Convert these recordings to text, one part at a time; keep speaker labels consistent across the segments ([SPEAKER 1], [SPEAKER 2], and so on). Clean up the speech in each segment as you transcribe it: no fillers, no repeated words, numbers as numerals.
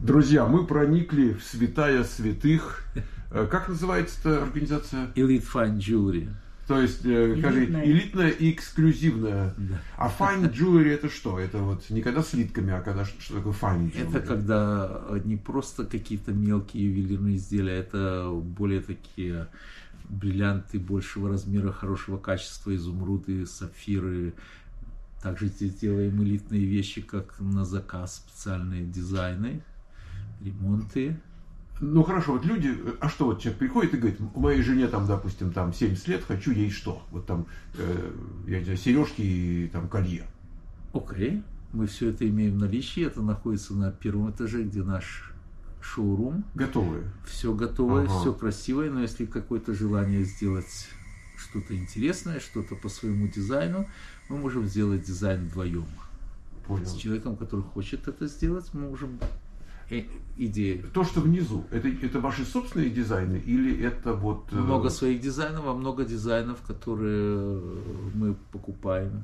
[SPEAKER 1] Друзья, мы проникли в святая святых. Как называется эта организация?
[SPEAKER 2] Elite Fine Jewelry.
[SPEAKER 1] То есть, скажи, элитная и эксклюзивная.
[SPEAKER 2] Да.
[SPEAKER 1] А fine jewelry это что? Это вот не когда слитками, а когда что такое fine jewelry?
[SPEAKER 2] Это когда не просто какие-то мелкие ювелирные изделия, это более такие бриллианты большего размера, хорошего качества, изумруды, сапфиры. Также здесь делаем элитные вещи, как на заказ, специальные дизайны, ремонты.
[SPEAKER 1] Ну хорошо, вот люди, а что вот человек приходит и говорит, моей жене там, допустим, там 70 лет, хочу ей что? Вот там, я не знаю, сережки и там колье.
[SPEAKER 2] Окей, мы все это имеем в наличии, это находится на первом этаже, где наш шоурум.
[SPEAKER 1] Готовые?
[SPEAKER 2] Все готовое,
[SPEAKER 1] Ага.
[SPEAKER 2] все красивое, но если какое-то желание сделать что-то интересное, что-то по своему дизайну, мы можем сделать дизайн вдвоем.
[SPEAKER 1] Понял.
[SPEAKER 2] С человеком, который хочет это сделать, мы можем идеи.
[SPEAKER 1] То, что внизу, это ваши собственные дизайны или это вот...
[SPEAKER 2] Много своих дизайнов, а много дизайнов, которые мы покупаем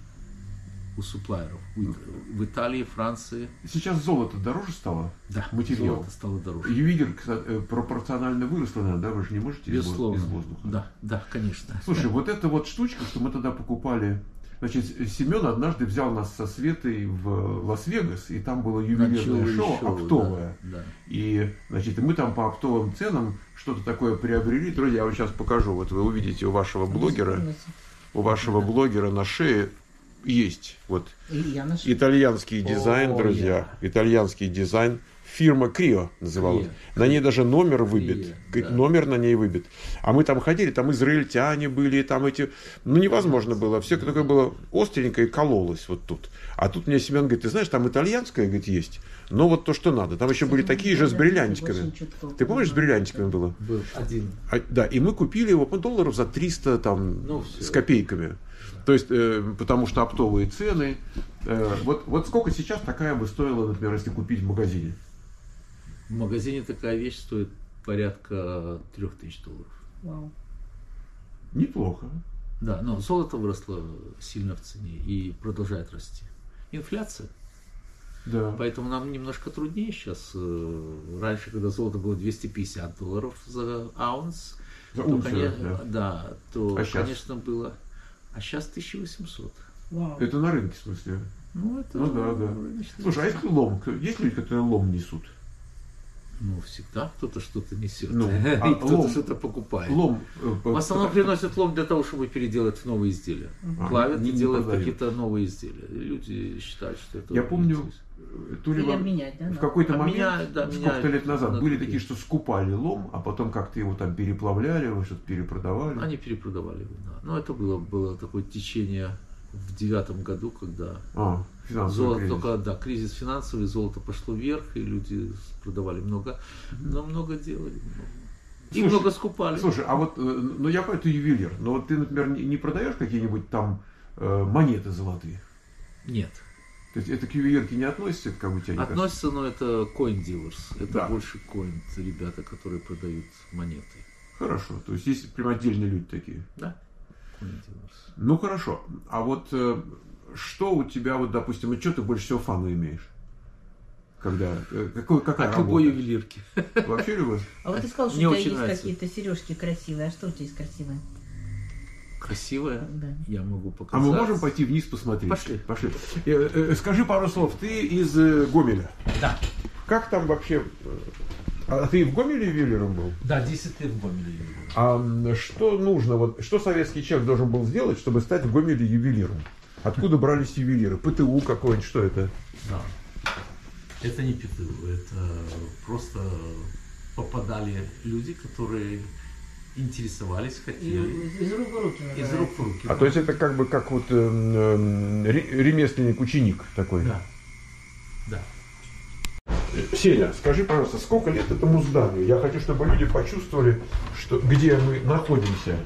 [SPEAKER 2] у суплайеров. В Италии, Франции.
[SPEAKER 1] Сейчас золото дороже стало?
[SPEAKER 2] Да,
[SPEAKER 1] материал.
[SPEAKER 2] золото стало дороже.
[SPEAKER 1] Ювелир, кстати, пропорционально выросло, наверное, да? Вы же не можете
[SPEAKER 2] Безусловно.
[SPEAKER 1] из воздуха.
[SPEAKER 2] Да, да, конечно.
[SPEAKER 1] Слушай, вот эта вот штучка, что мы тогда покупали... Значит, Семен однажды взял нас со Светой в Лас-Вегас, и там было ювелирное шоу оптовое.
[SPEAKER 2] Да, да.
[SPEAKER 1] И, значит, мы там по оптовым ценам что-то такое приобрели. Друзья, я вам сейчас покажу. Вот вы увидите у вашего блогера на шее есть вот итальянский дизайн, друзья. Итальянский дизайн. Фирма Крио называлась. На ней даже номер выбит.
[SPEAKER 2] Да.
[SPEAKER 1] Номер на ней выбит. А мы там ходили, там израильтяне были, там эти... Ну, невозможно было. Все такое было остренькое и кололось вот тут. А тут мне Семен говорит, ты знаешь, там итальянское, говорит, есть. Но вот то, что надо. Там еще были такие же с бриллиантиками. Ты помнишь, с бриллиантиками было?
[SPEAKER 2] Был один.
[SPEAKER 1] Да, и мы купили его по долларов за 300 там, с копейками. То есть, потому что оптовые цены. Вот сколько сейчас такая бы стоила, например, если купить в магазине?
[SPEAKER 2] В магазине такая вещь стоит порядка $3000.
[SPEAKER 3] Вау.
[SPEAKER 1] Неплохо.
[SPEAKER 2] Да, но золото выросло сильно в цене и продолжает расти. Инфляция.
[SPEAKER 1] Да.
[SPEAKER 2] Поэтому нам немножко труднее сейчас. Раньше, когда золото было $250 за аунс,
[SPEAKER 1] За
[SPEAKER 2] то,
[SPEAKER 1] унцию,
[SPEAKER 2] конечно, да, то,
[SPEAKER 1] А сейчас?
[SPEAKER 2] конечно, было. А сейчас 1800.
[SPEAKER 3] Вау.
[SPEAKER 1] Это на рынке, в смысле?
[SPEAKER 2] Ну, это
[SPEAKER 1] Ну да.
[SPEAKER 2] рыночная
[SPEAKER 1] Слушай, а если лом? Есть люди, которые лом несут?
[SPEAKER 2] Ну, всегда кто-то что-то несет.
[SPEAKER 1] Ну,
[SPEAKER 2] И
[SPEAKER 1] а
[SPEAKER 2] кто-то
[SPEAKER 1] лом-
[SPEAKER 2] что-то покупает.
[SPEAKER 1] Лом.
[SPEAKER 2] В основном приносят лом для того, чтобы переделать в новые изделия. Плавят
[SPEAKER 1] не
[SPEAKER 2] и делают
[SPEAKER 1] продают.
[SPEAKER 2] какие-то новые изделия. И люди считают, что это...
[SPEAKER 1] Я помню,
[SPEAKER 2] интересно.
[SPEAKER 1] то ли
[SPEAKER 3] Или
[SPEAKER 1] вам
[SPEAKER 3] обменять, да?
[SPEAKER 1] в какой-то
[SPEAKER 2] Обменяют,
[SPEAKER 1] момент,
[SPEAKER 2] да,
[SPEAKER 1] сколько-то
[SPEAKER 2] меняют
[SPEAKER 1] лет назад,
[SPEAKER 2] на
[SPEAKER 1] были
[SPEAKER 2] другие.
[SPEAKER 1] такие, что скупали лом, а потом как-то его там переплавляли, вы что-то перепродавали.
[SPEAKER 2] Они перепродавали его, да. Но это было такое течение в 2009 году, когда
[SPEAKER 1] Финансовый
[SPEAKER 2] золото
[SPEAKER 1] кризис.
[SPEAKER 2] только, да, кризис финансовый, золото пошло вверх, и люди продавали много, но много делали, много. И
[SPEAKER 1] Слушай,
[SPEAKER 2] много скупали.
[SPEAKER 1] Слушай, а вот, ну я понимаю, ты ювелир, но вот ты, например, не продаешь какие-нибудь там монеты золотые?
[SPEAKER 2] Нет.
[SPEAKER 1] То есть это к ювелирке не относится, как бы тебя не касается?
[SPEAKER 2] Относится, но это coin dealers. Это
[SPEAKER 1] Да.
[SPEAKER 2] больше coin ребята, которые продают монеты.
[SPEAKER 1] Хорошо, то есть есть прям отдельные люди такие.
[SPEAKER 2] Да. Coin dealers.
[SPEAKER 1] Ну хорошо, а вот что у тебя, вот, допустим, и что ты больше всего фану имеешь? Когда, какая
[SPEAKER 2] От
[SPEAKER 1] работа?
[SPEAKER 2] любой ювелирки.
[SPEAKER 1] Вообще любовь?
[SPEAKER 3] А вот ты сказал, что
[SPEAKER 2] Мне
[SPEAKER 3] у тебя
[SPEAKER 2] очень
[SPEAKER 3] есть
[SPEAKER 2] нравится.
[SPEAKER 3] какие-то сережки красивые. А что у тебя есть красивое?
[SPEAKER 2] Красивая.
[SPEAKER 3] Да.
[SPEAKER 2] Я могу
[SPEAKER 1] А
[SPEAKER 2] показать.
[SPEAKER 1] мы можем пойти вниз посмотреть?
[SPEAKER 2] Пошли.
[SPEAKER 1] Скажи пару слов. Ты из Гомеля.
[SPEAKER 2] Да.
[SPEAKER 1] Как там вообще... А ты в Гомеле ювелиром был?
[SPEAKER 2] Да, 10 лет в Гомеле ювелир.
[SPEAKER 1] А что нужно, вот, что советский человек должен был сделать, чтобы стать в Гомеле ювелиром? Откуда брались ювелиры? ПТУ какой-нибудь, что это?
[SPEAKER 2] Да. Это не ПТУ, это просто попадали люди, которые интересовались, хотели.
[SPEAKER 3] Из рук в руки.
[SPEAKER 2] Из рук в руки.
[SPEAKER 1] А то есть это как бы как вот ремесленник-ученик такой?
[SPEAKER 2] Да. Да.
[SPEAKER 1] Сеня, скажи, пожалуйста, сколько лет этому зданию? Я хочу, чтобы люди почувствовали, что, где мы находимся.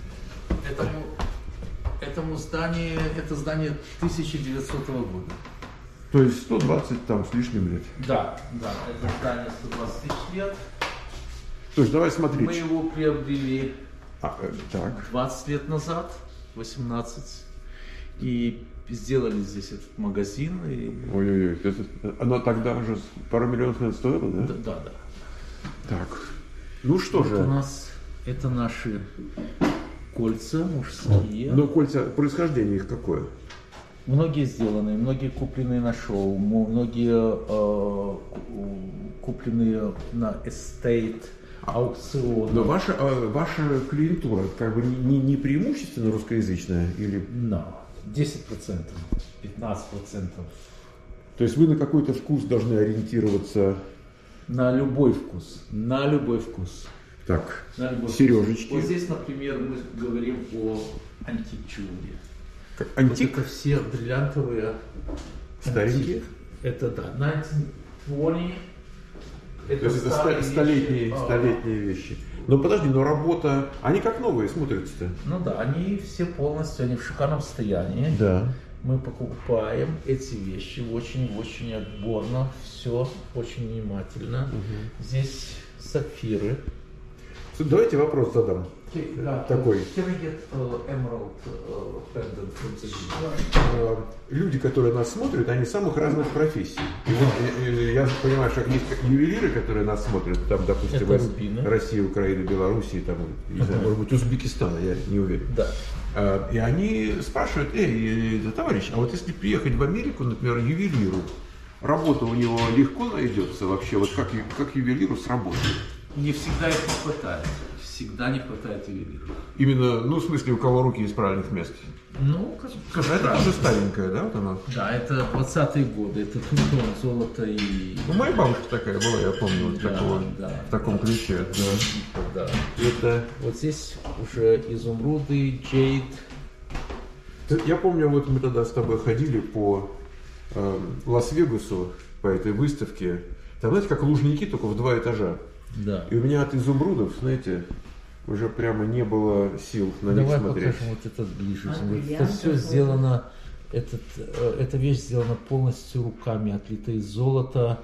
[SPEAKER 2] Этому зданию, это здание 1900 года.
[SPEAKER 1] То есть 120 там с лишним лет.
[SPEAKER 2] Да, это здание 120 тысяч лет.
[SPEAKER 1] То есть давай смотреть.
[SPEAKER 2] Мы его приобрели
[SPEAKER 1] Так.
[SPEAKER 2] 20 лет назад, 18. И сделали здесь этот магазин. И...
[SPEAKER 1] Ой-ой-ой, оно тогда уже пару миллионов, наверное, стоило, да?
[SPEAKER 2] Да.
[SPEAKER 1] Так, ну что же.
[SPEAKER 2] У нас это наши кольца мужские.
[SPEAKER 1] Но кольца, происхождение их какое?
[SPEAKER 2] Многие сделаны, многие купленные на шоу, многие купленные на эстейт, аукцион.
[SPEAKER 1] Но ваша клиентура как бы не преимущественно русскоязычная? Или...
[SPEAKER 2] Да, 10%, 15%.
[SPEAKER 1] То есть вы на какой-то вкус должны ориентироваться?
[SPEAKER 2] На любой вкус, на любой вкус.
[SPEAKER 1] Так,
[SPEAKER 2] Вкус.
[SPEAKER 1] сережечки.
[SPEAKER 2] Вот здесь, например, мы говорим о антик-джуэлри.
[SPEAKER 1] Антик?
[SPEAKER 2] Вот это все бриллиантовые.
[SPEAKER 1] Старенькие?
[SPEAKER 2] Антик. Это да, 1920.
[SPEAKER 1] То есть это столетние вещи. Но подожди, но работа, они как новые смотрятся-то?
[SPEAKER 2] Ну да, они все полностью, они в шикарном состоянии.
[SPEAKER 1] Да.
[SPEAKER 2] Мы покупаем эти вещи очень-очень отборно, все очень внимательно. Здесь сапфиры.
[SPEAKER 1] Давайте вопрос задам. Такой.
[SPEAKER 2] Can I get emerald pendant from the beach?
[SPEAKER 1] Люди, которые нас смотрят, они самых разных профессий. И вот я понимаю, что есть ювелиры, которые нас смотрят, там, допустим,
[SPEAKER 2] Это рубины.
[SPEAKER 1] Россия, Украина, Белоруссия, там, не знаю, может быть, Узбекистана, я не уверен.
[SPEAKER 2] Да.
[SPEAKER 1] И они спрашивают: товарищ, а вот если приехать в Америку, например, ювелиру, работа у него легко найдется вообще, вот как ювелиру сработает?
[SPEAKER 2] Не всегда их не хватает. Всегда не хватает ювелиров.
[SPEAKER 1] Именно, ну, в смысле, у кого руки из правильных мест?
[SPEAKER 2] Ну, как
[SPEAKER 1] это тоже старенькая, да, вот она?
[SPEAKER 2] Да, это 20-е годы, это туртон, золото и...
[SPEAKER 1] Ну, моя бабушка такая была, я помню, вот в таком ключе.
[SPEAKER 2] Да.
[SPEAKER 1] Это...
[SPEAKER 2] Вот здесь уже изумруды, джейд.
[SPEAKER 1] Я помню, вот мы тогда с тобой ходили по Лас-Вегасу, по этой выставке. Там, знаете, как Лужники, только в 2 этажа.
[SPEAKER 2] Да.
[SPEAKER 1] И у меня от изумрудов, знаете, уже прямо не было сил на них
[SPEAKER 2] Давай
[SPEAKER 1] смотреть.
[SPEAKER 2] покажем вот этот ближе. Это все сделано, эта вещь сделана полностью руками, отлита из золота,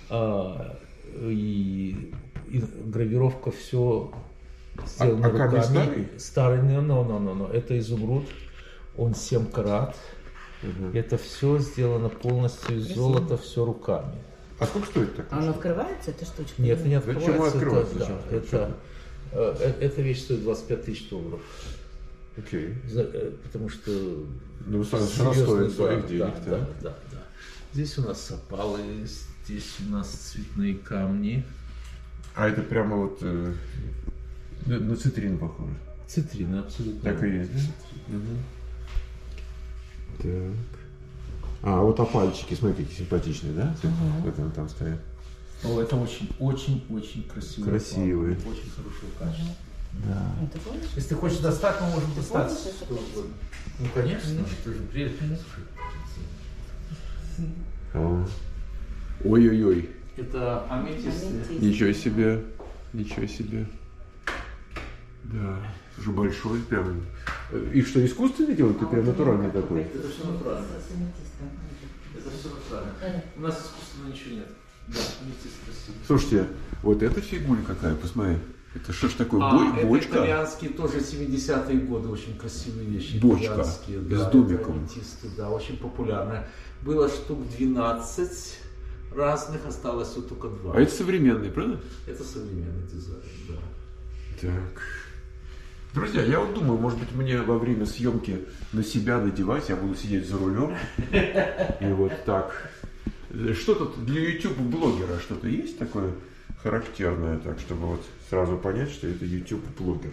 [SPEAKER 2] и гравировка все сделана руками. Старый? Но. Это изумруд, он 7 карат. Это все сделано полностью из золота, все руками.
[SPEAKER 1] А сколько стоит так?
[SPEAKER 3] А он открывается, эта штучка?
[SPEAKER 2] Нет, не открывается.
[SPEAKER 1] Почему открывается?
[SPEAKER 2] Эта вещь стоит $25 тысяч.
[SPEAKER 1] Окей.
[SPEAKER 2] Потому что...
[SPEAKER 1] Ну, она стоит своих денег.
[SPEAKER 2] Да. Здесь у нас опалы, здесь у нас цветные камни.
[SPEAKER 1] А это прямо вот на цитрин похоже?
[SPEAKER 2] Цитрины, абсолютно.
[SPEAKER 1] Так и есть, да? Так. А вот опальчики, смотри, какие симпатичные, да? Вот они там стоят.
[SPEAKER 2] О, это очень красивые.
[SPEAKER 1] Красивые.
[SPEAKER 2] Очень хорошего качества.
[SPEAKER 1] Да.
[SPEAKER 3] Ты помнишь?
[SPEAKER 2] Если ты хочешь достать, мы можем достать.
[SPEAKER 3] помнишь это кольцо?
[SPEAKER 2] Ну, конечно, это же прелесть.
[SPEAKER 1] Ой-ой-ой.
[SPEAKER 2] Это аметисты.
[SPEAKER 1] Ничего себе. Да. Уже большой прям. И что, искусственный делают? Ты прям натуральный такой?
[SPEAKER 2] Это все натурально. Это все натурально. У нас искусственно ничего нет. Да, аметист красивый.
[SPEAKER 1] Слушайте, вот эта фигура какая, посмотри. Это что ж такое, бочка?
[SPEAKER 2] Это итальянские, тоже 70-е годы, очень красивые вещи.
[SPEAKER 1] Бочка, с домиком.
[SPEAKER 2] Аметисты, да, очень популярная. Было штук 12 разных, осталось вот только 2.
[SPEAKER 1] А это современный, правда?
[SPEAKER 2] Это современный дизайн, да.
[SPEAKER 1] Так. Друзья, я вот думаю, может быть, мне во время съемки на себя надевать, я буду сидеть за рулем. И вот так. Что тут для YouTube-блогера что-то есть такое характерное, так, чтобы вот сразу понять, что это YouTube-блогер?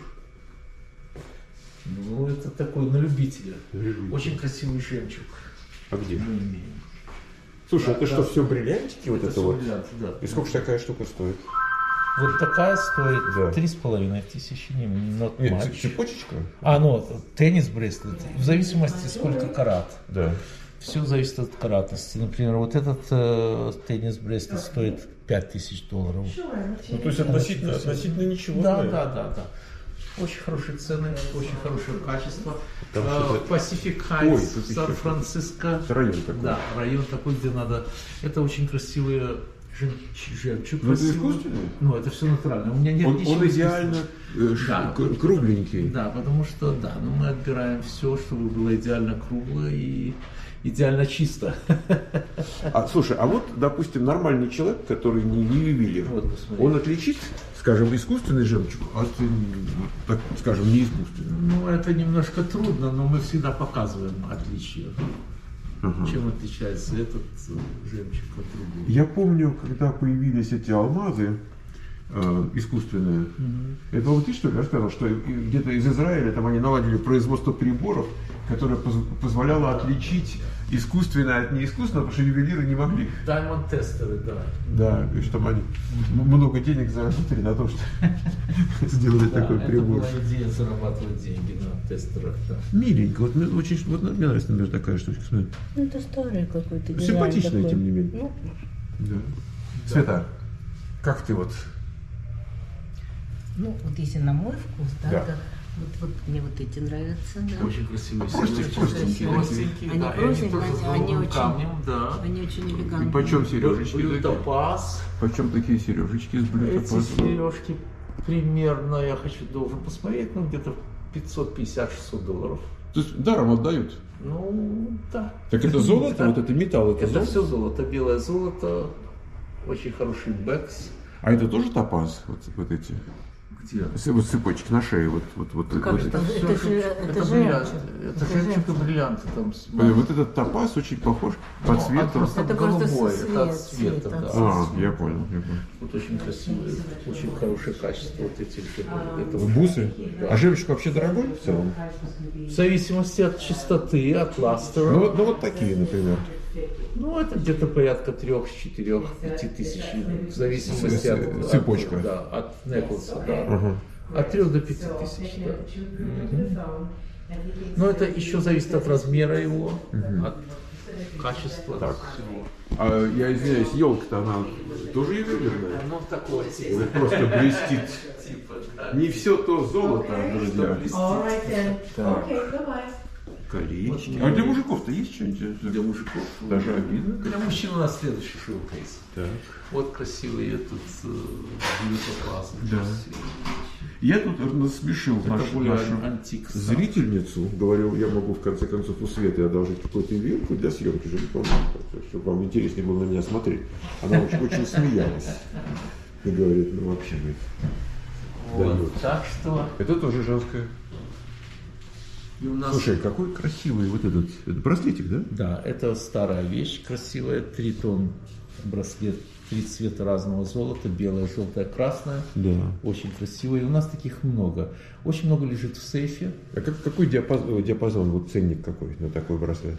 [SPEAKER 2] Ну, это такой на любителя. Очень красивый жемчуг.
[SPEAKER 1] А где?
[SPEAKER 2] Мы имеем.
[SPEAKER 1] Слушай, это что, все бриллиантики вот это вот?
[SPEAKER 2] Бриллианты, да.
[SPEAKER 1] И сколько же такая штука стоит?
[SPEAKER 2] Вот такая стоит
[SPEAKER 1] Да.
[SPEAKER 2] 3500, not
[SPEAKER 1] Нет,
[SPEAKER 2] much.
[SPEAKER 1] цепочечка?
[SPEAKER 2] Теннис-бреслет. В зависимости, сколько карат.
[SPEAKER 1] Да.
[SPEAKER 2] Все зависит от каратности. Например, вот этот теннис-бреслет стоит $5000.
[SPEAKER 1] Ну, то есть относительно ничего.
[SPEAKER 2] Да. Очень хорошие цены, очень хорошее качество.
[SPEAKER 1] Там что-то-
[SPEAKER 2] Pacific
[SPEAKER 1] Ой,
[SPEAKER 2] Heights,
[SPEAKER 1] тут еще
[SPEAKER 2] Сан-Франциско.
[SPEAKER 1] Это район такой.
[SPEAKER 2] Да, район такой, где надо. Это очень красивые Жемчуг
[SPEAKER 1] Но это
[SPEAKER 2] красивый.
[SPEAKER 1] искусственный?
[SPEAKER 2] Ну, это все натурально. У меня нет
[SPEAKER 1] Он
[SPEAKER 2] ничего
[SPEAKER 1] идеально
[SPEAKER 2] Да.
[SPEAKER 1] кругленький.
[SPEAKER 2] Да, потому что, да, ну, мы отбираем все, чтобы было идеально кругло и идеально чисто.
[SPEAKER 1] Слушай, а вот, допустим, нормальный человек, который не ювелир,
[SPEAKER 2] Вот, посмотри.
[SPEAKER 1] он отличит, скажем, искусственный жемчуг от, так скажем, не искусственного?
[SPEAKER 2] Ну, это немножко трудно, но мы всегда показываем отличия.
[SPEAKER 1] Ага.
[SPEAKER 2] Чем отличается этот жемчуг от другого.
[SPEAKER 1] Я помню, когда появились эти алмазы искусственные, это вот ты что ли рассказывал, что где-то из Израиля там они наладили производство приборов, которое позволяло отличить искусственное от неискусственного, потому что ювелиры не могли.
[SPEAKER 2] Diamond тестеры, да.
[SPEAKER 1] Да, и чтобы они много денег заработали на том, что сделали
[SPEAKER 2] Да,
[SPEAKER 1] такой
[SPEAKER 2] это
[SPEAKER 1] прибор.
[SPEAKER 2] была идея зарабатывать деньги на тестерах. Да.
[SPEAKER 1] Миленько, вот мне очень, вот мне нравится, например, такая штучка. Смотри.
[SPEAKER 3] Ну, это старый какой-то дизайн
[SPEAKER 1] Симпатичная,
[SPEAKER 3] такой.
[SPEAKER 1] тем не менее.
[SPEAKER 3] Ну,
[SPEAKER 1] Да. Света, как ты вот?
[SPEAKER 3] ну, вот если на мой вкус, да,
[SPEAKER 1] Да.
[SPEAKER 3] то вот мне вот эти нравятся, да.
[SPEAKER 2] Очень красивые
[SPEAKER 1] Простенькие,
[SPEAKER 2] простенькие,
[SPEAKER 3] Они
[SPEAKER 2] да, и
[SPEAKER 3] простенькие,
[SPEAKER 2] тоже с
[SPEAKER 3] они
[SPEAKER 2] золотым
[SPEAKER 3] очень-
[SPEAKER 2] камнем, да.
[SPEAKER 3] Они очень
[SPEAKER 1] И
[SPEAKER 3] элегантные.
[SPEAKER 1] почем сережечки
[SPEAKER 2] Блю
[SPEAKER 1] такие?
[SPEAKER 2] топаз.
[SPEAKER 1] Почем такие сережечки с
[SPEAKER 2] Эти
[SPEAKER 1] блютопазом?
[SPEAKER 2] сережки примерно, я должен посмотреть, ну где-то $550-600.
[SPEAKER 1] То есть даром отдают?
[SPEAKER 2] Ну, да.
[SPEAKER 1] Так это золото,
[SPEAKER 2] Да.
[SPEAKER 1] вот это металл, это
[SPEAKER 2] Это
[SPEAKER 1] золото?
[SPEAKER 2] все золото, белое золото, очень хороший бэкс.
[SPEAKER 1] А это тоже топаз, вот эти?
[SPEAKER 2] Где?
[SPEAKER 1] Вот цепочки на шее, вот
[SPEAKER 3] Как
[SPEAKER 1] вот
[SPEAKER 3] же
[SPEAKER 1] эти.
[SPEAKER 3] так?
[SPEAKER 2] всё
[SPEAKER 3] Это же-
[SPEAKER 2] жемчуг.
[SPEAKER 3] это же
[SPEAKER 2] бриллиант.
[SPEAKER 3] жемчуг.
[SPEAKER 2] Это
[SPEAKER 3] Это
[SPEAKER 2] жемчуг и
[SPEAKER 3] жемчуг.
[SPEAKER 2] бриллианты там.
[SPEAKER 1] Вот этот топаз очень похож по
[SPEAKER 2] Ну,
[SPEAKER 1] цвету.
[SPEAKER 2] просто
[SPEAKER 3] Это
[SPEAKER 2] голубой,
[SPEAKER 3] просто
[SPEAKER 2] это от
[SPEAKER 3] цвет,
[SPEAKER 2] цвета,
[SPEAKER 3] цвет,
[SPEAKER 2] да.
[SPEAKER 3] от
[SPEAKER 1] Я понял, я понял.
[SPEAKER 2] Вот очень красивые, очень хорошее качество вот этих это
[SPEAKER 1] Бусы? А жемчуг вообще дорогой в целом?
[SPEAKER 2] в зависимости от чистоты, от ластера.
[SPEAKER 1] Ну вот такие, например.
[SPEAKER 2] Ну, это где-то порядка 3, 4, 5 тысяч, в зависимости от...
[SPEAKER 1] Цепочка.
[SPEAKER 2] Да, от неклса, да. От 3 до 5 тысяч, да. Но это еще зависит от размера его, от качества всего.
[SPEAKER 1] А я извиняюсь, елка-то она тоже ювелирная?
[SPEAKER 2] Ну, такое
[SPEAKER 1] Или просто блестит?
[SPEAKER 2] типа, да.
[SPEAKER 1] Не все то золото, друзья.
[SPEAKER 3] All right then.
[SPEAKER 1] Так.
[SPEAKER 3] Okay, bye-bye.
[SPEAKER 1] Колечки. А для мужиков-то есть что-нибудь?
[SPEAKER 2] Для мужиков.
[SPEAKER 1] Даже обидно.
[SPEAKER 2] Для мужчин у нас следующий шоу-кейс.
[SPEAKER 1] Так.
[SPEAKER 2] Вот красивые тут блютопазы.
[SPEAKER 1] Да. Я тут насмешил нашу
[SPEAKER 2] антик.
[SPEAKER 1] зрительницу. Говорил, я могу в конце концов у Светы одолжить какую-то вилку для съемки, чтобы вам интереснее было на меня смотреть. Она очень смеялась. И говорит, ну вообще, говорит,
[SPEAKER 2] Вот,
[SPEAKER 1] дает.
[SPEAKER 2] так что
[SPEAKER 1] Это тоже женское.
[SPEAKER 2] и у нас...
[SPEAKER 1] Слушай, какой красивый вот этот это браслетик, да?
[SPEAKER 2] Да, это старая вещь красивая, 3 тонн браслет, 3 цвета разного золота, белое, желтое, красное.
[SPEAKER 1] Да.
[SPEAKER 2] Очень красивый. И у нас таких много. Очень много лежит в сейфе.
[SPEAKER 1] А какой диапазон, вот ценник какой на такой браслет?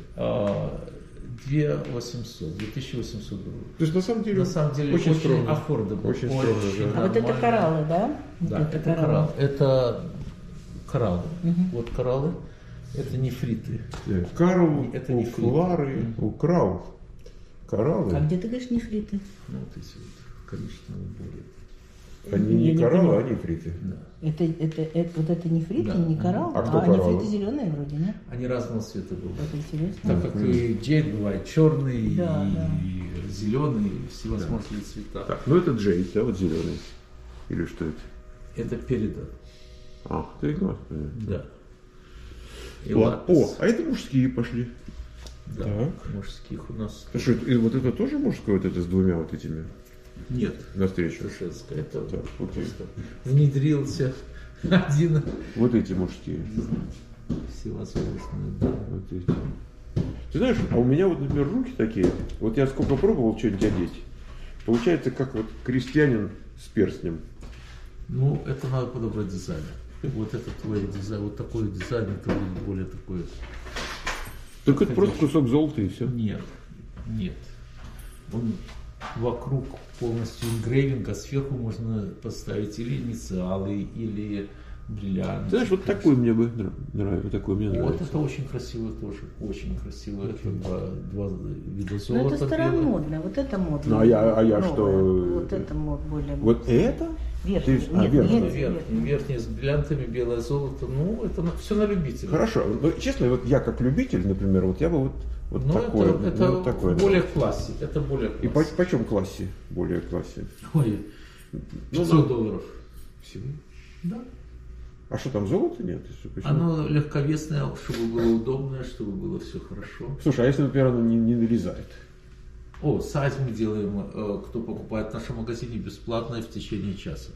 [SPEAKER 2] 2800, 2800 долларов.
[SPEAKER 1] То есть на самом деле
[SPEAKER 2] очень
[SPEAKER 1] скромно.
[SPEAKER 2] affordable.
[SPEAKER 1] Очень скромно, да.
[SPEAKER 3] А вот это
[SPEAKER 2] нормально.
[SPEAKER 3] кораллы, да?
[SPEAKER 2] Да,
[SPEAKER 3] Вот
[SPEAKER 2] это коралл. Это кораллы. Вот кораллы. Это нефриты.
[SPEAKER 1] Карл,
[SPEAKER 2] Это
[SPEAKER 1] у
[SPEAKER 2] не фрит.
[SPEAKER 1] Клары, у Крау. Кораллы.
[SPEAKER 3] А где ты говоришь нефриты?
[SPEAKER 2] Ну, вот эти вот в количественном уборе.
[SPEAKER 1] Они
[SPEAKER 3] Я
[SPEAKER 1] не
[SPEAKER 3] не
[SPEAKER 1] кораллы,
[SPEAKER 3] понимаю.
[SPEAKER 1] а нефриты.
[SPEAKER 2] Да.
[SPEAKER 3] Это вот это нефриты,
[SPEAKER 2] Да.
[SPEAKER 3] не коралл?
[SPEAKER 1] А кто кораллы?
[SPEAKER 3] нефриты зеленые вроде, нет?
[SPEAKER 2] Они разного цвета бывают.
[SPEAKER 3] Это интересно.
[SPEAKER 2] Так как и джейд бывает черный,
[SPEAKER 3] Да, да.
[SPEAKER 2] и зеленый, и всевозможные цвета.
[SPEAKER 1] Так, ну это джейд, да, вот зеленый. Или что это?
[SPEAKER 2] Это передо.
[SPEAKER 1] А, ты господи.
[SPEAKER 2] Да. И
[SPEAKER 1] Ладно.
[SPEAKER 2] латекс.
[SPEAKER 1] О, а это мужские пошли.
[SPEAKER 2] Да,
[SPEAKER 1] так.
[SPEAKER 2] мужских у нас
[SPEAKER 1] А что, и вот это тоже мужское, вот это с двумя вот этими
[SPEAKER 2] нет.
[SPEAKER 1] навстречу?
[SPEAKER 2] Это женское. Это
[SPEAKER 1] Так, окей.
[SPEAKER 2] просто внедрился один
[SPEAKER 1] Вот эти мужские.
[SPEAKER 2] всевозможные. Да.
[SPEAKER 1] Вот эти. Ты знаешь, а у меня вот, например, руки такие. Вот я сколько пробовал что-нибудь одеть. Получается, как вот крестьянин с перстнем.
[SPEAKER 2] Ну, это надо подобрать дизайн. Вот это твой дизайн, вот такой дизайн, это будет более такой.
[SPEAKER 1] Только это просто кусок золота и все.
[SPEAKER 2] Нет, нет. Он вокруг полностью ингрейвинг, а сверху можно поставить или инициалы, или бриллианты.
[SPEAKER 1] Ты знаешь, вот такой мне бы нравится, такой мне
[SPEAKER 2] Вот
[SPEAKER 1] нравится.
[SPEAKER 2] это очень красиво тоже, очень красиво. Это два вида
[SPEAKER 3] Ну,
[SPEAKER 2] золота.
[SPEAKER 3] это старомодно, вот это модно.
[SPEAKER 1] Ну, а я
[SPEAKER 3] Новое.
[SPEAKER 1] что?
[SPEAKER 3] Вот это более...
[SPEAKER 1] Вот это?
[SPEAKER 3] Верхний.
[SPEAKER 1] Ты- а,
[SPEAKER 3] Нет,
[SPEAKER 1] верхний.
[SPEAKER 3] нет,
[SPEAKER 2] Верхний, верхний с бриллиантами, белое золото. Ну, это все на любителя.
[SPEAKER 1] Хорошо. Ну, честно, вот я как любитель, например, вот я бы вот Вот
[SPEAKER 2] Ну,
[SPEAKER 1] такое.
[SPEAKER 2] это
[SPEAKER 1] вот такое, да.
[SPEAKER 2] более классе. Это более
[SPEAKER 1] И
[SPEAKER 2] классе.
[SPEAKER 1] почем классе? Более классе?
[SPEAKER 2] Ой,
[SPEAKER 1] Ну,
[SPEAKER 2] $500.
[SPEAKER 1] Всего?
[SPEAKER 2] Да.
[SPEAKER 1] А что там, золота нет? Почему?
[SPEAKER 2] Оно легковесное, чтобы было удобное, чтобы было все хорошо.
[SPEAKER 1] Слушай, а если, например, оно не нарезает?
[SPEAKER 2] О, сайт мы делаем, кто покупает в нашем магазине бесплатно в течение часа.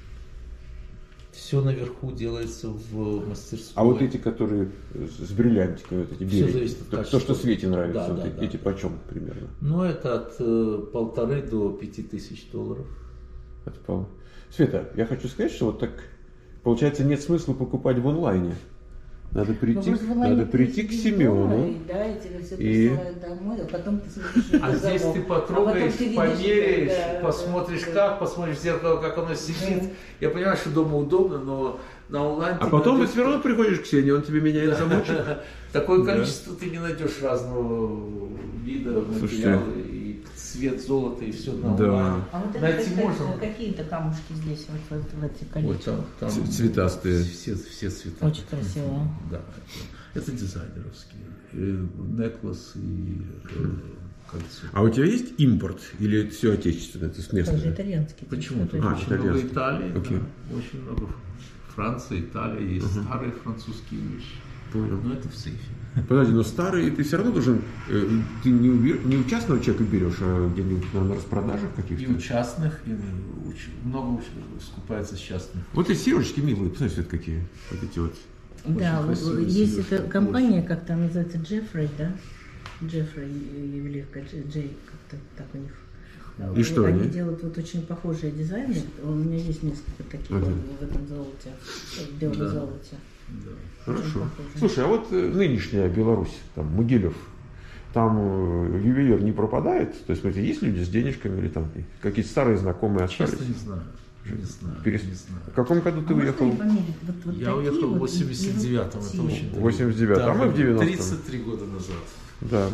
[SPEAKER 2] Все наверху делается в мастерской.
[SPEAKER 1] А вот эти, которые с бриллиантиками, вот эти
[SPEAKER 2] Всё
[SPEAKER 1] белые,
[SPEAKER 2] зависит от
[SPEAKER 1] то,
[SPEAKER 2] качества.
[SPEAKER 1] что Свете нравится,
[SPEAKER 2] Да,
[SPEAKER 1] вот
[SPEAKER 2] да,
[SPEAKER 1] эти
[SPEAKER 2] да.
[SPEAKER 1] почем примерно?
[SPEAKER 2] Ну, это от $1500 до $5000.
[SPEAKER 1] Это Света, я хочу сказать, что вот так, получается, нет смысла покупать в онлайне. Надо прийти, надо прийти к Семену.
[SPEAKER 3] Да, и тебе все
[SPEAKER 1] и-
[SPEAKER 3] присылают домой, а потом ты смотришь.
[SPEAKER 2] А здесь ты потрогаешь,
[SPEAKER 3] ты видишь,
[SPEAKER 2] померяешь,
[SPEAKER 3] да,
[SPEAKER 2] посмотришь
[SPEAKER 3] да.
[SPEAKER 2] как, посмотришь в зеркало, как оно сидит. Я понимаю, что дома удобно, но на онлайн
[SPEAKER 1] А
[SPEAKER 2] ты
[SPEAKER 1] потом ты
[SPEAKER 2] найдешь-
[SPEAKER 1] все равно приходишь к Ксении, он тебе меняет замочек.
[SPEAKER 2] Такое
[SPEAKER 1] Да.
[SPEAKER 2] количество ты не найдешь разного вида материала, и цвет, золото, и все на
[SPEAKER 1] Да.
[SPEAKER 2] онлайн.
[SPEAKER 3] А вот это
[SPEAKER 2] Найти можно.
[SPEAKER 3] какие-то камушки здесь, вот в эти
[SPEAKER 2] Вот
[SPEAKER 3] колечки.
[SPEAKER 2] там
[SPEAKER 1] Цветастые.
[SPEAKER 2] Все цвета.
[SPEAKER 3] Очень красиво.
[SPEAKER 2] Да, это дизайнеровские. Неклас и кольцо.
[SPEAKER 1] А у тебя есть импорт или все отечественное, это с
[SPEAKER 3] Тоже
[SPEAKER 1] местное?
[SPEAKER 3] итальянский.
[SPEAKER 2] Почему-то
[SPEAKER 1] А,
[SPEAKER 2] очень много
[SPEAKER 1] итальянский.
[SPEAKER 2] Италии,
[SPEAKER 1] Окей.
[SPEAKER 2] да, очень много Франции, Италия, есть старые французские вещи.
[SPEAKER 1] Понял.
[SPEAKER 2] Но это в сейфе.
[SPEAKER 1] Подожди, но старые ты все равно должен, ты не у частного человека берешь, а где-нибудь на распродажах
[SPEAKER 2] И
[SPEAKER 1] каких-то.
[SPEAKER 2] у частных, и много скупается с частных.
[SPEAKER 1] Вот эти сережки милые, посмотри, Свет, какие. Вот эти вот.
[SPEAKER 3] Да,
[SPEAKER 2] Очень
[SPEAKER 3] вот
[SPEAKER 2] красивые
[SPEAKER 3] есть
[SPEAKER 2] сережки.
[SPEAKER 3] эта компания, как там называется, Джеффри, да? Джеффри ювелирка, Джей, как-то так у них.
[SPEAKER 1] И что
[SPEAKER 3] они
[SPEAKER 1] они?
[SPEAKER 3] делают вот очень похожие дизайны. У меня есть несколько таких
[SPEAKER 1] Ага.
[SPEAKER 3] в этом золоте, в белом
[SPEAKER 2] Да.
[SPEAKER 3] золоте.
[SPEAKER 2] Да.
[SPEAKER 1] Хорошо.
[SPEAKER 3] похоже.
[SPEAKER 1] Слушай, а вот нынешняя Беларусь, там, Могилев, там ювелир не пропадает? То есть, смотрите, есть люди с денежками или там какие-то старые знакомые остались?
[SPEAKER 2] Честно не знаю. Не знаю.
[SPEAKER 1] Перес-
[SPEAKER 2] Не знаю.
[SPEAKER 1] В каком году ты
[SPEAKER 3] А можно
[SPEAKER 1] уехал?
[SPEAKER 3] мне померить? Вот
[SPEAKER 2] Я
[SPEAKER 3] такие
[SPEAKER 2] уехал в
[SPEAKER 3] вот
[SPEAKER 2] 89-м, это
[SPEAKER 3] красивые.
[SPEAKER 2] очень
[SPEAKER 1] В 89-м, а мы в 90-м.
[SPEAKER 2] 33 года назад.
[SPEAKER 1] Да.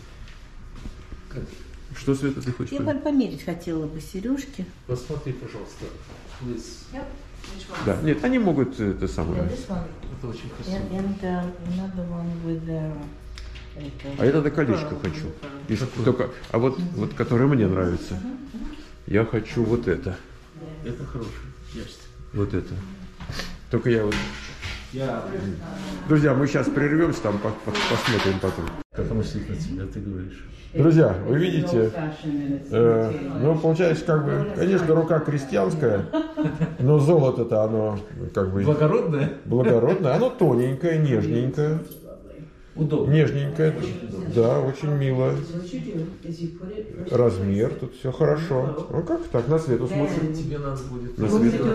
[SPEAKER 2] Как?
[SPEAKER 1] Что, Света, ты хочешь?
[SPEAKER 3] Я бы померить хотела бы сережки.
[SPEAKER 2] Посмотри, пожалуйста. Please.
[SPEAKER 1] Да, нет, они могут это самое.
[SPEAKER 3] This one.
[SPEAKER 2] Это очень красиво.
[SPEAKER 3] And another one with the...
[SPEAKER 1] А я тогда колечко хочу. Если только, а вот которое мне нравится. Я хочу вот это.
[SPEAKER 2] Это хороший ящик.
[SPEAKER 1] Вот это. Только я вот.
[SPEAKER 2] Я...
[SPEAKER 1] Друзья, мы сейчас прервемся, там посмотрим потом.
[SPEAKER 2] Как оно сидит на тебя, ты говоришь?
[SPEAKER 1] Друзья, вы видите, ну, получается, как бы, конечно, рука крестьянская, но золото-то оно, как бы,
[SPEAKER 2] Благородное?
[SPEAKER 1] благородное, оно тоненькое, нежненькое,
[SPEAKER 2] Удобно.
[SPEAKER 1] нежненькое, да, очень мило. Размер, тут все хорошо. Ну, как так, на Свету смотрим.
[SPEAKER 2] Тебе надо будет...
[SPEAKER 1] На Свету.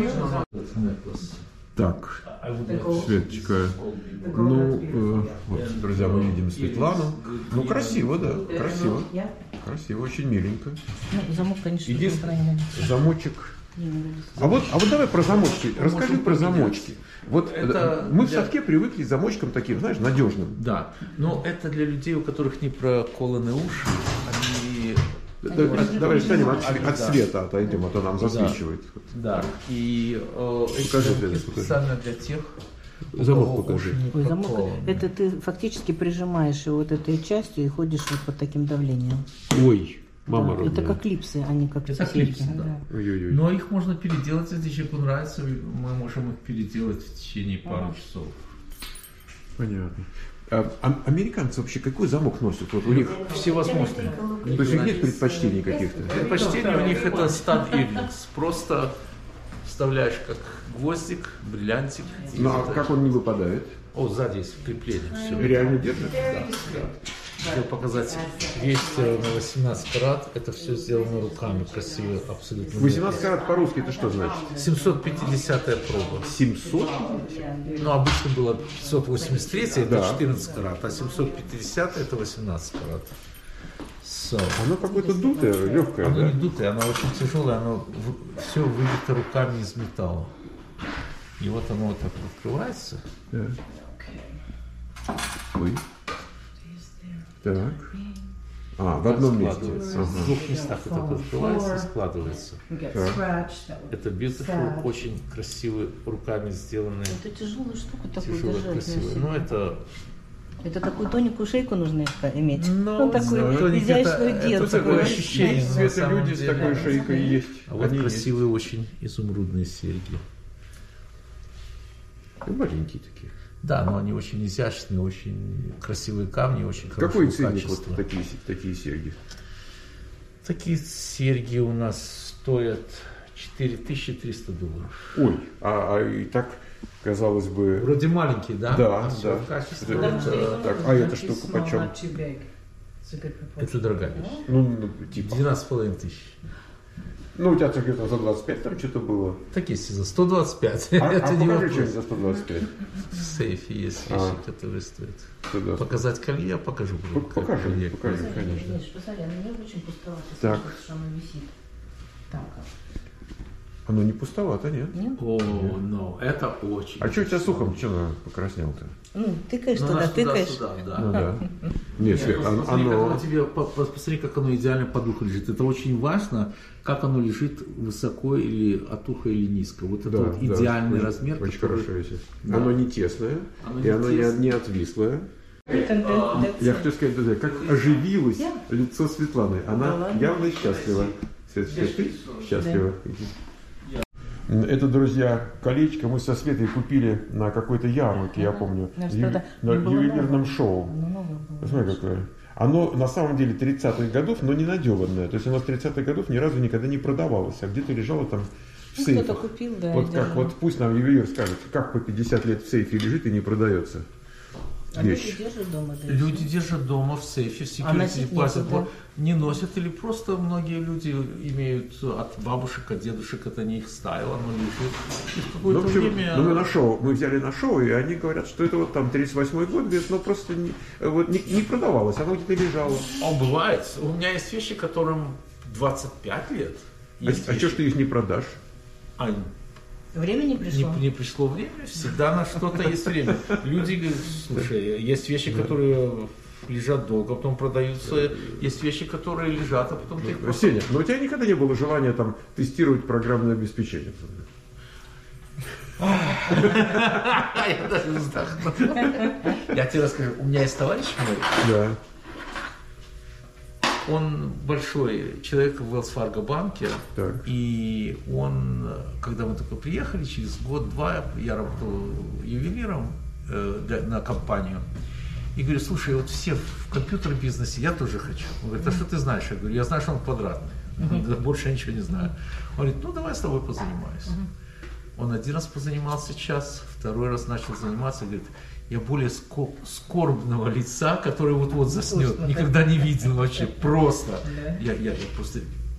[SPEAKER 1] Так, Светочка, ну, вот, друзья, мы видим Светлану. Ну, красиво, да, красиво. Красиво, очень миленько.
[SPEAKER 3] Ну, замок, конечно,
[SPEAKER 1] Единственное,
[SPEAKER 3] неправильно.
[SPEAKER 1] замочек. А вот давай про замочки. Расскажи про замочки. Вот
[SPEAKER 2] Это
[SPEAKER 1] мы в
[SPEAKER 2] для-
[SPEAKER 1] садке привыкли к замочкам таким, знаешь, надежным.
[SPEAKER 2] Да, но это для людей, у которых не проколаны уши, они...
[SPEAKER 1] Давай встанем от
[SPEAKER 2] Да.
[SPEAKER 1] света, отойдем, а то нам засвечивает.
[SPEAKER 2] Да, и эти
[SPEAKER 1] Покажи,
[SPEAKER 2] замки
[SPEAKER 1] Федя, покажи.
[SPEAKER 2] специально для тех, у
[SPEAKER 1] Замок
[SPEAKER 2] кого
[SPEAKER 1] покажи.
[SPEAKER 2] уши не
[SPEAKER 3] Ой, замок,
[SPEAKER 2] прокованы.
[SPEAKER 3] это ты фактически прижимаешь его вот этой частью и ходишь вот под таким давлением.
[SPEAKER 1] Ой, мама
[SPEAKER 3] Да, это
[SPEAKER 1] родная.
[SPEAKER 3] как клипсы, а не как
[SPEAKER 2] Это
[SPEAKER 3] цепельки.
[SPEAKER 2] клипсы, да.
[SPEAKER 1] Ой-ой-ой.
[SPEAKER 2] Но их можно переделать, если человеку нравится, мы можем их переделать в течение пары часов.
[SPEAKER 1] Понятно. А американцы вообще какой замок носят? Вот у них,
[SPEAKER 2] Всевозможные.
[SPEAKER 1] то есть у них нет предпочтений каких-то?
[SPEAKER 2] Предпочтение у них это stud earrings. Просто вставляешь как гвоздик, бриллиантик. и
[SPEAKER 1] Ну а
[SPEAKER 2] это-
[SPEAKER 1] как он не выпадает?
[SPEAKER 2] О, сзади есть крепление. Все.
[SPEAKER 1] Реально держит?
[SPEAKER 2] Хотел показать вещь на 18 карат. Это все сделано руками, красиво, абсолютно.
[SPEAKER 1] 18 карат по-русски это что значит?
[SPEAKER 2] 750-я проба.
[SPEAKER 1] 700?
[SPEAKER 2] Ну, обычно было 583, это
[SPEAKER 1] Да.
[SPEAKER 2] 14 карат, а 750 это 18 карат. So.
[SPEAKER 1] Оно какое-то дутое, легкое,
[SPEAKER 2] Оно
[SPEAKER 1] да?
[SPEAKER 2] не дутое, оно очень тяжелое, оно все выбито руками из металла. И вот оно вот так открывается.
[SPEAKER 1] Да. Ой. Так. А, в одном месте.
[SPEAKER 2] Складывается.
[SPEAKER 1] Ага.
[SPEAKER 2] В двух местах это так открывается и складывается.
[SPEAKER 1] Так.
[SPEAKER 2] Это beautiful, очень красивый, руками сделанный,
[SPEAKER 3] Это тяжелая штука такую
[SPEAKER 2] тяжелый,
[SPEAKER 3] держать.
[SPEAKER 2] красивый.
[SPEAKER 3] носить.
[SPEAKER 2] Ну, это
[SPEAKER 3] Это такую тоненькую шейку нужно иметь.
[SPEAKER 2] Ну,
[SPEAKER 3] такую изящную
[SPEAKER 2] это
[SPEAKER 3] детскую.
[SPEAKER 2] такое ощущение.
[SPEAKER 1] Света
[SPEAKER 2] на самом
[SPEAKER 1] люди с
[SPEAKER 2] деле.
[SPEAKER 1] такой шейкой есть.
[SPEAKER 2] А вот
[SPEAKER 1] Они
[SPEAKER 2] красивые очень изумрудные серьги.
[SPEAKER 1] есть. И маленькие такие.
[SPEAKER 2] Да, но они очень изящные, очень красивые камни, очень хорошего
[SPEAKER 1] Какой ценник
[SPEAKER 2] качества.
[SPEAKER 1] вот такие серьги?
[SPEAKER 2] Такие серьги у нас стоят $4300.
[SPEAKER 1] Ой, и так, казалось бы...
[SPEAKER 2] Вроде маленькие, да?
[SPEAKER 1] Да,
[SPEAKER 2] А всё,
[SPEAKER 1] да.
[SPEAKER 2] качество.
[SPEAKER 1] Так, а эта штука почем?
[SPEAKER 2] Это дорогая вещь.
[SPEAKER 1] Ну, типа.
[SPEAKER 2] 12,5 тысяч.
[SPEAKER 1] Ну, у тебя где-то за 25 там что-то было.
[SPEAKER 2] Так есть и за 125.
[SPEAKER 1] А
[SPEAKER 2] Это не
[SPEAKER 1] покажи
[SPEAKER 2] вопрос.
[SPEAKER 1] что-нибудь за 125.
[SPEAKER 2] В сейфе есть вещи, которые стоят.
[SPEAKER 1] 125.
[SPEAKER 2] Показать колье, я покажу. как
[SPEAKER 1] Покажи,
[SPEAKER 2] колье.
[SPEAKER 1] покажи, конечно.
[SPEAKER 3] Посмотри, она не очень пустовато.
[SPEAKER 1] Так.
[SPEAKER 3] Что она висит. Так.
[SPEAKER 1] Оно не пустовато, нет?
[SPEAKER 3] Нет?
[SPEAKER 2] О, но это очень.
[SPEAKER 1] А что у тебя с ухом? Что она покраснел-то?
[SPEAKER 3] Ну, тыкаешь
[SPEAKER 2] Ну,
[SPEAKER 3] туда,
[SPEAKER 2] она
[SPEAKER 3] тыкаешь.
[SPEAKER 2] туда-сюда, да.
[SPEAKER 1] Ну да. Нет, Свет,
[SPEAKER 2] Посмотри, как
[SPEAKER 1] оно...
[SPEAKER 2] оно тебе, посмотри, как оно идеально под ухо лежит. Это очень важно, как оно лежит высоко или от уха или низко. Вот это
[SPEAKER 1] Да,
[SPEAKER 2] вот
[SPEAKER 1] да,
[SPEAKER 2] идеальный
[SPEAKER 1] очень-
[SPEAKER 2] размер.
[SPEAKER 1] Очень
[SPEAKER 2] который-
[SPEAKER 1] хорошо висит.
[SPEAKER 2] Да.
[SPEAKER 1] Оно не тесное,
[SPEAKER 2] Оно
[SPEAKER 1] и
[SPEAKER 2] не
[SPEAKER 1] оно
[SPEAKER 2] тесное.
[SPEAKER 1] не отвислое. Я хочу сказать, да, как оживилось лицо Светланы. Она явно счастлива. Свет, ты счастлива. Это, друзья, колечко мы со Светой купили на какой-то ярмарке, я помню,
[SPEAKER 3] На что-то.
[SPEAKER 1] на
[SPEAKER 3] Не было
[SPEAKER 1] ювелирном
[SPEAKER 3] нового.
[SPEAKER 1] шоу.
[SPEAKER 3] Ну, новое было.
[SPEAKER 1] Смотри, какое. Оно на самом деле 30-х годов, но не надеванное. То есть оно с 30-х годов ни разу никогда не продавалось, а где-то лежало там в
[SPEAKER 3] Ну,
[SPEAKER 1] сейфах.
[SPEAKER 3] кто-то купил, да.
[SPEAKER 1] Вот как,
[SPEAKER 3] держал.
[SPEAKER 1] вот пусть нам ювелир скажет, как по 50 лет в сейфе лежит и не продается.
[SPEAKER 3] А люди
[SPEAKER 1] Вещь.
[SPEAKER 3] держат дома, да.
[SPEAKER 2] Люди держат дома в сейфе, в
[SPEAKER 3] А носить
[SPEAKER 2] security платят,
[SPEAKER 3] некуда.
[SPEAKER 2] не носят, или просто многие люди имеют от бабушек, от дедушек, это не их стайл, оно лежит. И в
[SPEAKER 1] Ну,
[SPEAKER 2] какое-то
[SPEAKER 1] в общем,
[SPEAKER 2] время...
[SPEAKER 1] ну, мы взяли на шоу, и они говорят, что это вот там 38-й год, говорят, но просто не продавалось, оно где-то лежало.
[SPEAKER 2] Бывает. У меня есть вещи, которым 25 лет. Есть
[SPEAKER 1] А что ж ты их не продашь?
[SPEAKER 2] А,
[SPEAKER 3] Время не пришло.
[SPEAKER 2] не пришло время, всегда на что-то есть время. Люди говорят, слушай, есть вещи, которые лежат долго, потом продаются, есть вещи, которые лежат, а потом ты их просто...
[SPEAKER 1] Сеня, но у тебя никогда не было желания там тестировать программное обеспечение?
[SPEAKER 2] Я даже вздохнул. Я тебе расскажу, у меня есть товарищ мой,
[SPEAKER 1] Да.
[SPEAKER 2] он большой человек в Wells Fargo банке,
[SPEAKER 1] Так.
[SPEAKER 2] и он, когда мы только приехали, через год-два я работал ювелиром на компанию, и говорю, слушай, вот все в компьютерном бизнесе, я тоже хочу. Он говорит, а что ты знаешь? Я говорю, я знаю, что он квадратный, больше я ничего не знаю. Он говорит, ну давай с тобой позанимаюсь. Он один раз позанимался час, второй раз начал заниматься, говорит, я более скорбного лица, который вот-вот заснет, никогда не видел вообще, просто. Я просто,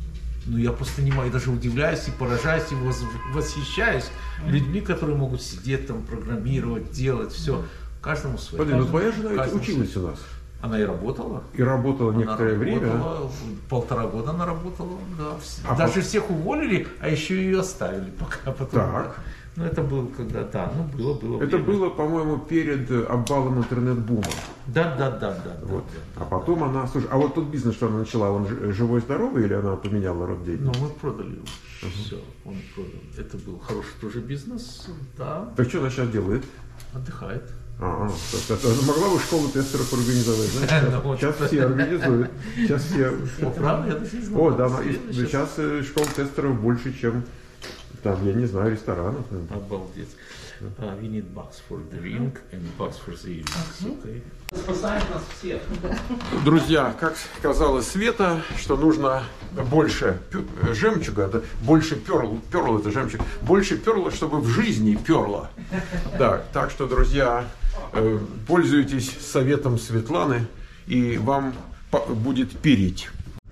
[SPEAKER 2] я просто не могу, я даже удивляюсь и поражаюсь, и восхищаюсь людьми, которые могут сидеть там, программировать, делать, все. Каждому свое.
[SPEAKER 1] Подожди, ну твоя жена ведь
[SPEAKER 2] Каждому
[SPEAKER 1] училась у нас.
[SPEAKER 2] Она и работала.
[SPEAKER 1] И работала некоторое время.
[SPEAKER 2] Работала, 1,5 года она работала, да.
[SPEAKER 1] А
[SPEAKER 2] Даже всех уволили, а еще ее оставили пока потом.
[SPEAKER 1] Так.
[SPEAKER 2] Ну, это было когда, да, ну, было
[SPEAKER 1] Это
[SPEAKER 2] время.
[SPEAKER 1] было, по-моему, перед обвалом интернет-бума.
[SPEAKER 2] Да.
[SPEAKER 1] Вот. А потом она... Слушай, а вот тот бизнес, что она начала, он живой-здоровый или она поменяла род деятельности?
[SPEAKER 2] Но мы продали его. Все, он продал. Это был хороший тоже бизнес, да.
[SPEAKER 1] Так что она сейчас делает?
[SPEAKER 2] Отдыхает.
[SPEAKER 1] Могла бы школу тестеров организовать, знаешь?
[SPEAKER 2] Ну, вот.
[SPEAKER 1] Сейчас все организуют. Сейчас все...
[SPEAKER 2] О, правда? Я даже не знал.
[SPEAKER 1] О, да,
[SPEAKER 2] Сейчас-
[SPEAKER 1] сейчас школ тестеров больше, чем, там, я не знаю, ресторанов.
[SPEAKER 2] Обалдеть. We need bucks for the ring and bucks for the earrings. Okay. Спасает нас всех.
[SPEAKER 1] Друзья, как сказала Света, что нужно больше жемчуга, да, больше перл это жемчуг, больше перла, чтобы в жизни перло. Да, так что, друзья, пользуйтесь советом Светланы, и вам будет переть.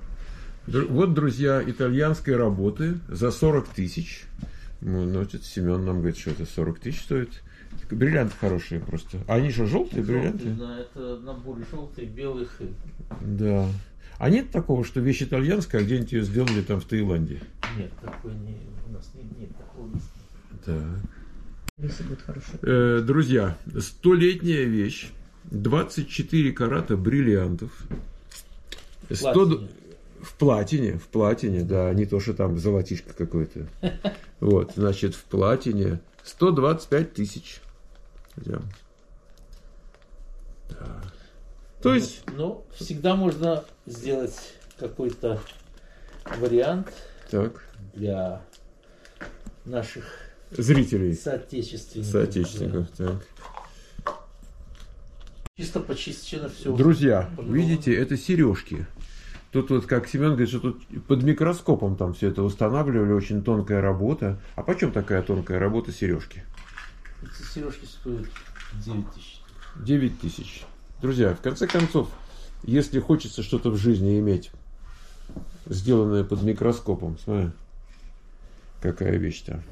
[SPEAKER 1] Вот, друзья, итальянской работы за 40 тысяч. Ну, это Семен нам говорит, что это 40 тысяч стоит. Бриллианты хорошие просто. А они что, желтые бриллианты?
[SPEAKER 2] Да, это набор желтых, белых.
[SPEAKER 1] Да. А нет такого, что вещь итальянская, а где-нибудь ее сделали там в Таиланде?
[SPEAKER 2] Нет, такой не, у нас нет такого.
[SPEAKER 1] Так.
[SPEAKER 3] Если будет хороший.
[SPEAKER 1] Друзья, 100-летняя вещь, 24 карата бриллиантов. 100... В платине, да, не то, что там золотишко какое-то. Вот, значит, в платине 125 тысяч. То есть...
[SPEAKER 2] Ну, всегда можно сделать какой-то вариант
[SPEAKER 1] Так.
[SPEAKER 2] для наших
[SPEAKER 1] Зрителей.
[SPEAKER 2] соотечественников.
[SPEAKER 1] Так.
[SPEAKER 2] Чисто почищено все.
[SPEAKER 1] Друзья, видите, это сережки. Тут вот, как Семен говорит, что тут под микроскопом там все это устанавливали, очень тонкая работа. А почем такая тонкая работа сережки?
[SPEAKER 2] Эти сережки стоят 9 тысяч.
[SPEAKER 1] 9 тысяч. Друзья, в конце концов, если хочется что-то в жизни иметь, сделанное под микроскопом, смотри, какая вещь-то.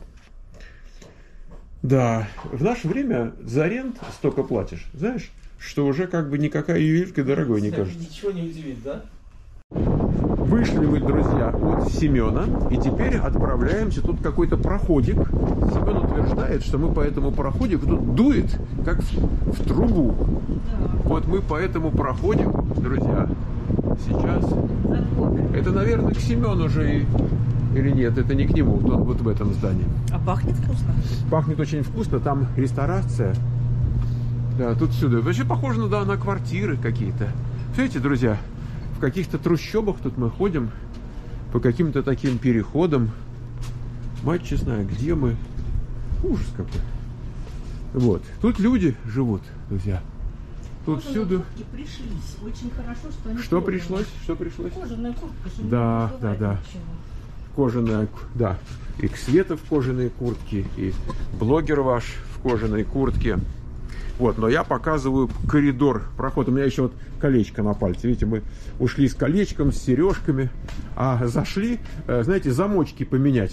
[SPEAKER 1] Да, в наше время за аренду столько платишь, знаешь, что уже как бы никакая ювелирка дорогой не кажется.
[SPEAKER 2] Ничего не удивит, да?
[SPEAKER 1] Вышли мы, друзья, от Семена, и теперь отправляемся. Тут какой-то проходик. Семен утверждает, что мы по этому проходику, тут дует, как в трубу. Вот мы по этому проходику, друзья, сейчас. Это, наверное, к Семену же или нет, это не к нему, он вот в этом здании.
[SPEAKER 3] А пахнет вкусно?
[SPEAKER 1] Пахнет очень вкусно, там ресторация. Да, тут сюда. Вообще похоже на квартиры какие-то. Видите, друзья, в каких-то трущобах тут мы ходим, по каким-то таким переходам. Мать честная, где мы? Ужас какой. Вот. Тут люди живут, друзья. Тут всюду...
[SPEAKER 3] И пришлись. Очень хорошо, что они...
[SPEAKER 1] Что пришлось? Что пришлось?
[SPEAKER 3] Кожаная куртка. Что
[SPEAKER 1] Да,
[SPEAKER 3] не
[SPEAKER 1] да.
[SPEAKER 3] ничего.
[SPEAKER 1] Кожаная, да. И Света в кожаной куртке, и блогер ваш в кожаной куртке. Вот, но я показываю коридор, проход. У меня еще вот колечко на пальце. Видите, мы ушли с колечком, с сережками, а зашли, знаете, замочки поменять.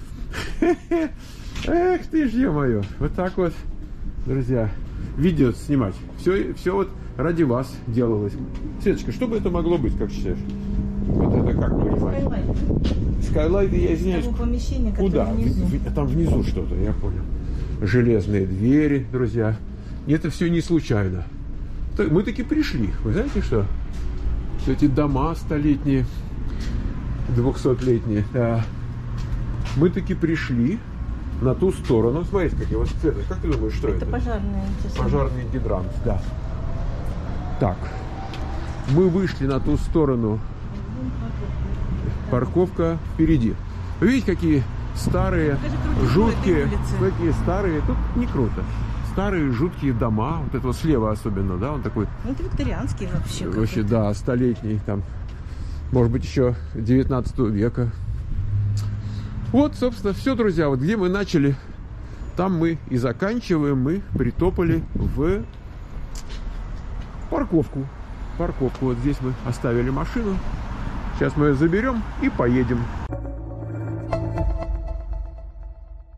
[SPEAKER 1] Эх ты ж, ё-моё. Вот так вот, друзья, видео снимать. Все вот ради вас делалось. Светочка, что бы это могло быть, как считаешь? Вот это как понимать? Скайлайт, я извиняюсь.
[SPEAKER 3] Помещение,
[SPEAKER 1] Куда?
[SPEAKER 3] внизу.
[SPEAKER 1] Там внизу что-то, я понял. Железные двери, друзья. Это все не случайно. Мы таки пришли. Вы знаете что? Эти дома столетние, 200-летние. Да. Мы таки пришли на ту сторону. Смотрите, какие вот цветы. Как ты думаешь, что это?
[SPEAKER 3] Это пожарные.
[SPEAKER 1] Пожарный гидрант, да. Так. Мы вышли на ту сторону. Парковка впереди. Вы видите, какие старые, жуткие, такие старые. Тут не круто. Старые жуткие дома, вот это вот слева особенно, да, он такой...
[SPEAKER 3] Ну, это викторианский вообще.
[SPEAKER 1] Вообще, да, столетний, там, может быть, еще 19 века. Вот, собственно, все, друзья, вот где мы начали, там мы и заканчиваем, мы притопали в парковку. Парковку, вот здесь мы оставили машину, сейчас мы ее заберем и поедем.